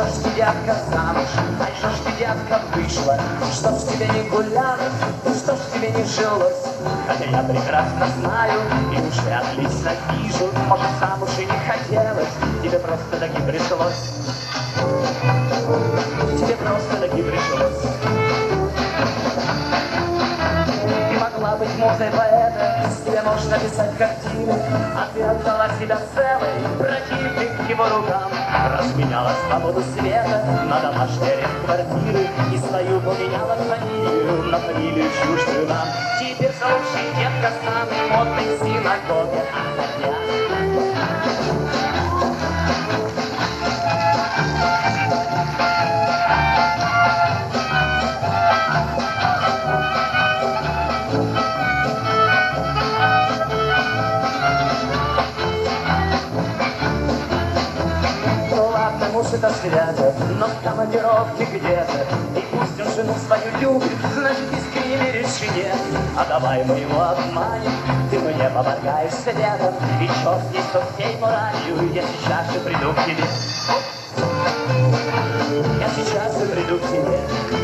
ж ты, детка, замуж, ай, что ж ты, детка, вышла, что ж тебе не гулялось, что ж тебе не жилось. Хотя я прекрасно знаю и уже отлично вижу, может, замуж и не хотелось, тебе просто таки пришлось. Тебе просто таки пришлось. Ты могла быть музой поэта, с тебя можно писать картины, а ты отдала себя целой, противник его рукам. Разменяла свободу света на домашний арест квартиры и свою поменяла фамилию на фамилию чуждую нам. Теперь слушай, детка, самый модный в синагоге, муж это свято, но в командировке где-то. И пусть он жену свою любит, значит искренне веришь жене. А давай мы его обманем, ты мне помогаешь светом. И черт с ней, что с ней моралью, я сейчас же приду к тебе. Я сейчас же приду к тебе.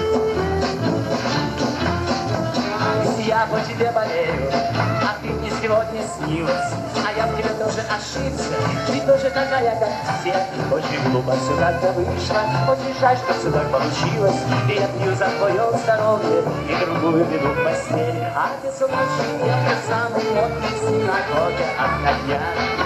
Я по тебе болею, а ты мне сегодня снилась. А я в тебе тоже ошибся, ты тоже такая, как все. Очень глупо все как-то вышло, очень жаль, что все так получилось. И я пью за твое здоровье и другую веду в постель. А ты с ума, я самый модный в синагоге от коньяка.